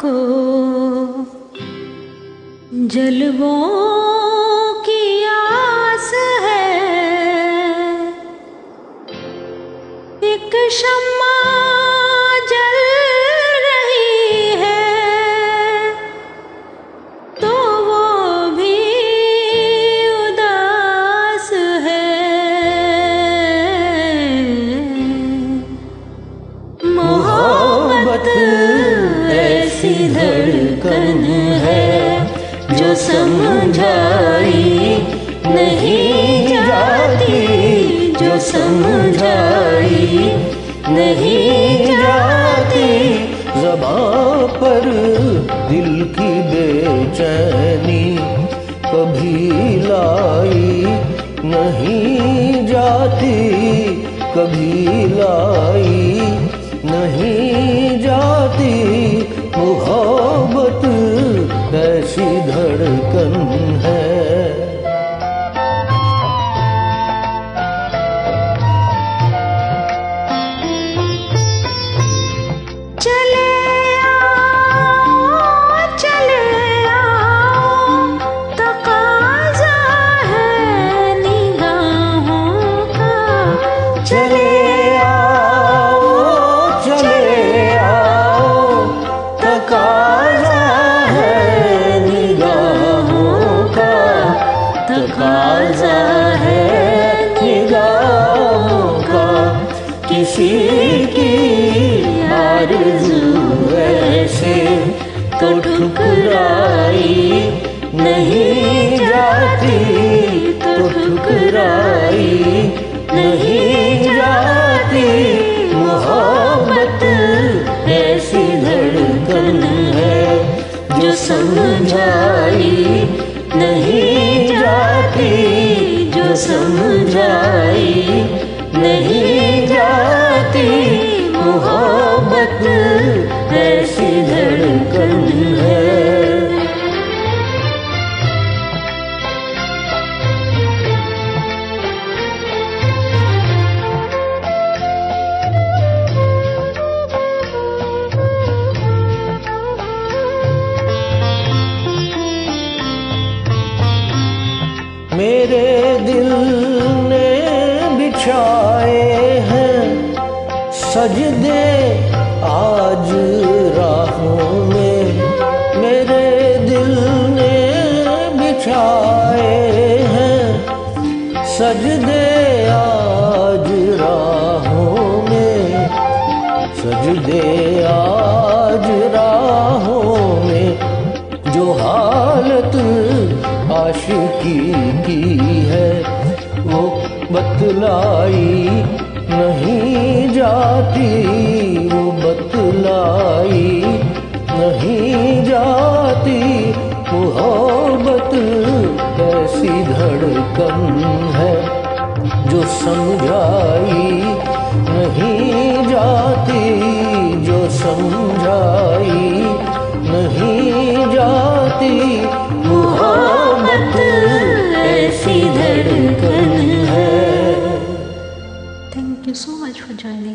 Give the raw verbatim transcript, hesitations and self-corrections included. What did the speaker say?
को जलवों की आस है, एक शम्मा जल रही है तो वो भी उदास है। मोहब्बत ऐसी धड़कन है जो समझाई नहीं जाती, जो समझाई नहीं जाती। ज़बां पर दिल की बेचैनी कभी लाई नहीं जाती, कभी लाई नहीं जाती। मोहब्बत ऐसी धड़कन है। चले आओ चले आओ, तकाज़ा है निगाहों का। चले आओ चले आओ, तकाज़ा है निगाहों का, तकाज़ा है निगाहों का। किसी की आरज़ू ऐसे तो ठुकराई नहीं जाती, तो ठुकराई नहीं जाती। मोहब्बत ऐसी धड़कन है जो समझाई नहीं जाती, जो समझाई नहीं जाती। मोहब्बत ऐसी धड़कन है। मेरे दिल ने बिछाए हैं सजदे आज राहों में, मेरे दिल ने बिछाए हैं सजदे आज राहों में, सजदे आज राहों में। जो हालत आशिकी की है वो बतलाई नहीं जाती, वो बतलाई नहीं जाती। मोहब्बत ऐसी धड़कन है जो समझाई नहीं जाती, जो समझाई नहीं जाती। मोहब्बत ऐसी धड़कन है। Thank you so much for joining.